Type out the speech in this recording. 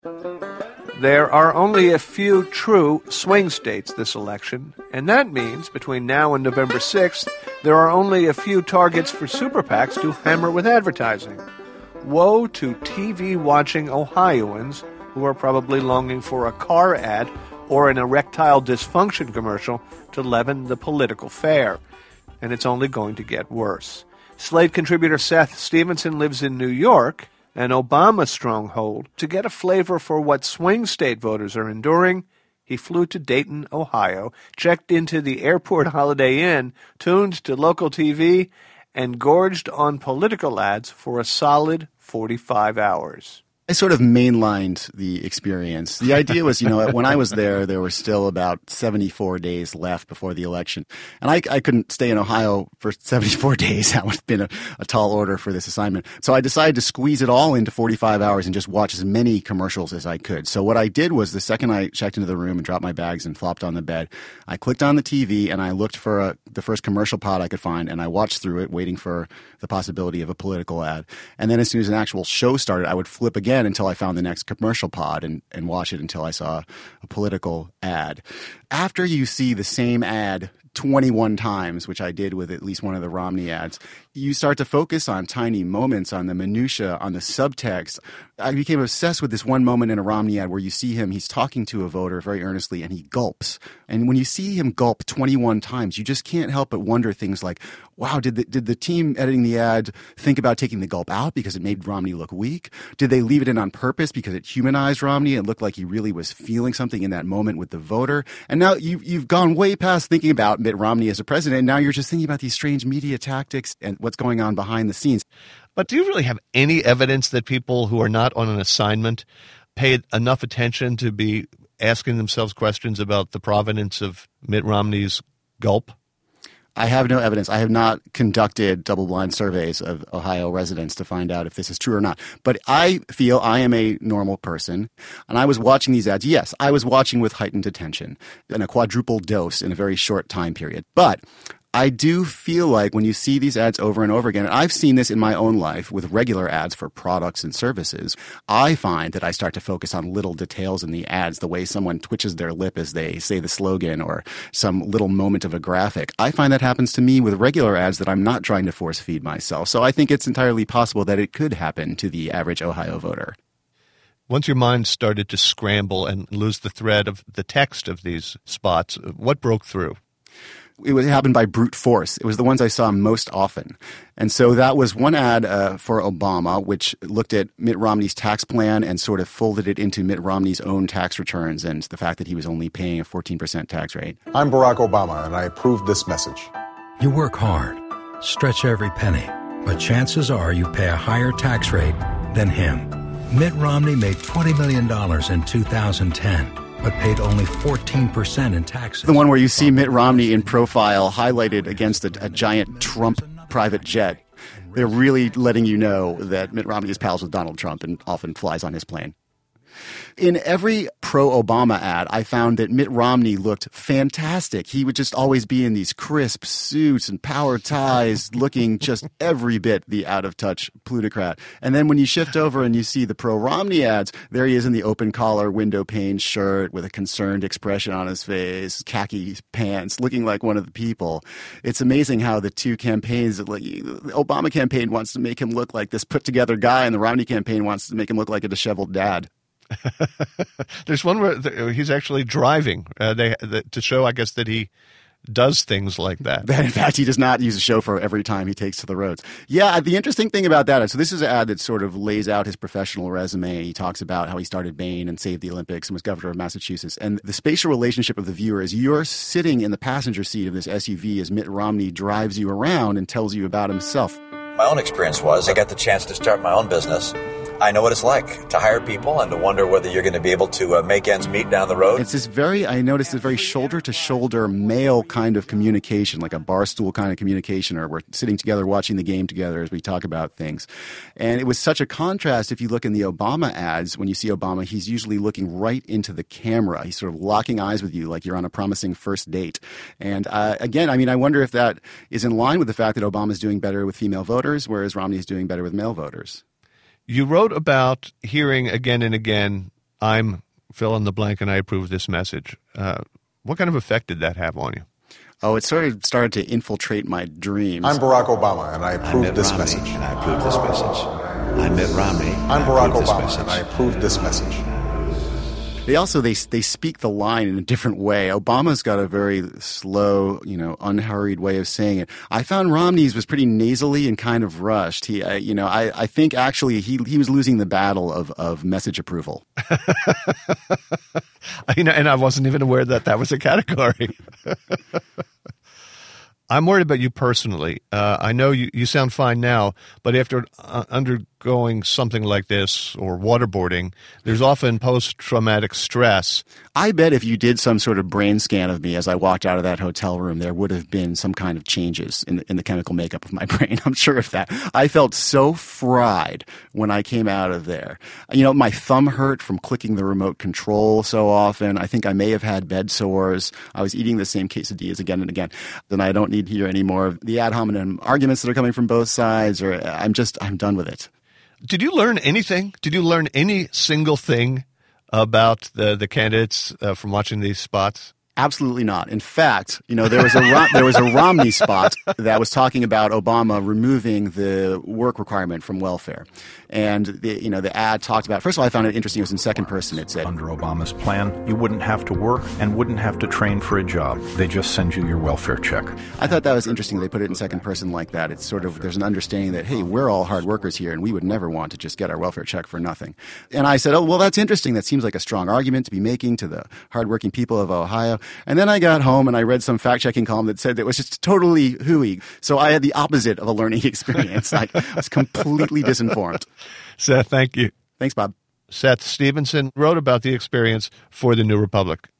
There are only a few true swing states this election, and that means between now and November 6th, there are only a few targets for super PACs to hammer with advertising. Woe to TV-watching Ohioans who are probably longing for a car ad or an erectile dysfunction commercial to leaven the political fare. And it's only going to get worse. Slate contributor Seth Stevenson lives in New York, an Obama stronghold. To get a flavor for what swing state voters are enduring, he flew to Dayton, Ohio, checked into the Airport Holiday Inn, tuned to local TV, and gorged on political ads for a solid 45 hours. I sort of mainlined the experience. The idea was, when I was there were still about 74 days left before the election. And I couldn't stay in Ohio for 74 days. That would have been a tall order for this assignment. So I decided to squeeze it all into 45 hours and just watch as many commercials as I could. So what I did was the second I checked into the room and dropped my bags and flopped on the bed, I clicked on the TV and I looked for the first commercial pod I could find, and I watched through it, waiting for the possibility of a political ad. And then as soon as an actual show started, I would flip again until I found the next commercial pod and watch it until I saw a political ad. After you see the same ad 21 times, which I did with at least one of the Romney ads, you start to focus on tiny moments, on the minutia, on the subtext. I became obsessed with this one moment in a Romney ad where you see him, he's talking to a voter very earnestly, and he gulps. And when you see him gulp 21 times, you just can't help but wonder things like, wow, did the team editing the ad think about taking the gulp out because it made Romney look weak? Did they leave it in on purpose because it humanized Romney and looked like he really was feeling something in that moment with the voter? And now you've gone way past thinking about Mitt Romney as a president. Now you're just thinking about these strange media tactics and what's going on behind the scenes. But do you really have any evidence that people who are not on an assignment paid enough attention to be asking themselves questions about the provenance of Mitt Romney's gulp? I have no evidence. I have not conducted double-blind surveys of Ohio residents to find out if this is true or not. But I feel I am a normal person, and I was watching these ads. Yes, I was watching with heightened attention and a quadruple dose in a very short time period. But I do feel like when you see these ads over and over again, and I've seen this in my own life with regular ads for products and services, I find that I start to focus on little details in the ads, the way someone twitches their lip as they say the slogan or some little moment of a graphic. I find that happens to me with regular ads that I'm not trying to force feed myself. So I think it's entirely possible that it could happen to the average Ohio voter. Once your mind started to scramble and lose the thread of the text of these spots, what broke through? It happened by brute force. It was the ones I saw most often. And so that was one ad for Obama, which looked at Mitt Romney's tax plan and sort of folded it into Mitt Romney's own tax returns and the fact that he was only paying a 14% tax rate. I'm Barack Obama, and I approve this message. You work hard, stretch every penny, but chances are you pay a higher tax rate than him. Mitt Romney made $20 million in 2010. But paid only 14% in taxes. The one where you see Mitt Romney in profile highlighted against a giant Trump private jet. They're really letting you know that Mitt Romney is pals with Donald Trump and often flies on his plane. In every pro-Obama ad, I found that Mitt Romney looked fantastic. He would just always be in these crisp suits and power ties, looking just every bit the out-of-touch plutocrat. And then when you shift over and you see the pro-Romney ads, there he is in the open-collar, window-pane shirt with a concerned expression on his face, khaki pants, looking like one of the people. It's amazing how the two campaigns, the Obama campaign wants to make him look like this put-together guy, and the Romney campaign wants to make him look like a disheveled dad. There's one where he's actually driving to show, I guess, that he does things like that. That, in fact, he does not use a chauffeur every time he takes to the roads. Yeah, the interesting thing about that, so this is an ad that sort of lays out his professional resume. He talks about how he started Bain and saved the Olympics and was governor of Massachusetts. And the spatial relationship of the viewer is you're sitting in the passenger seat of this SUV as Mitt Romney drives you around and tells you about himself. My own experience was I got the chance to start my own business. I know what it's like to hire people and to wonder whether you're going to be able to make ends meet down the road. It's I noticed this very shoulder-to-shoulder male kind of communication, like a bar stool kind of communication, or we're sitting together watching the game together as we talk about things. And it was such a contrast if you look in the Obama ads. When you see Obama, he's usually looking right into the camera. He's sort of locking eyes with you like you're on a promising first date. And again, I wonder if that is in line with the fact that Obama's doing better with female voters, whereas Romney's doing better with male voters. You wrote about hearing again and again, I'm fill in the blank and I approve this message. What kind of effect did that have on you? Oh, it sort of started to infiltrate my dreams. I'm Barack Obama, and I approve this message. And I approve this message. I'm Mitt Romney. I'm Barack Obama, and I approve this message. They speak the line in a different way. Obama's got a very slow, unhurried way of saying it. I found Romney's was pretty nasally and kind of rushed. I think actually he was losing the battle of message approval. And I wasn't even aware that was a category. I'm worried about you personally. I know you sound fine now, but after undergoing something like this or waterboarding, there's often post-traumatic stress. I bet if you did some sort of brain scan of me as I walked out of that hotel room, there would have been some kind of changes in the chemical makeup of my brain. I'm sure of that. I felt so fried when I came out of there. My thumb hurt from clicking the remote control so often. I think I may have had bed sores. I was eating the same quesadillas again and again. Then I don't need to hear any more of the ad hominem arguments that are coming from both sides, or I'm done with it. Did you learn anything? Did you learn any single thing about the candidates from watching these spots? Absolutely not. In fact, there was a Romney spot that was talking about Obama removing the work requirement from welfare. And the ad talked about, first of all, I found it interesting. It was in second person. It said, under Obama's plan, you wouldn't have to work and wouldn't have to train for a job. They just send you your welfare check. I thought that was interesting. They put it in second person like that. It's sort of, there's an understanding that, hey, we're all hard workers here and we would never want to just get our welfare check for nothing. And I said, oh, well, that's interesting. That seems like a strong argument to be making to the hardworking people of Ohio. And then I got home and I read some fact-checking column that said it was just totally hooey. So I had the opposite of a learning experience. I was completely disinformed. Seth, thank you. Thanks, Bob. Seth Stevenson wrote about the experience for The New Republic.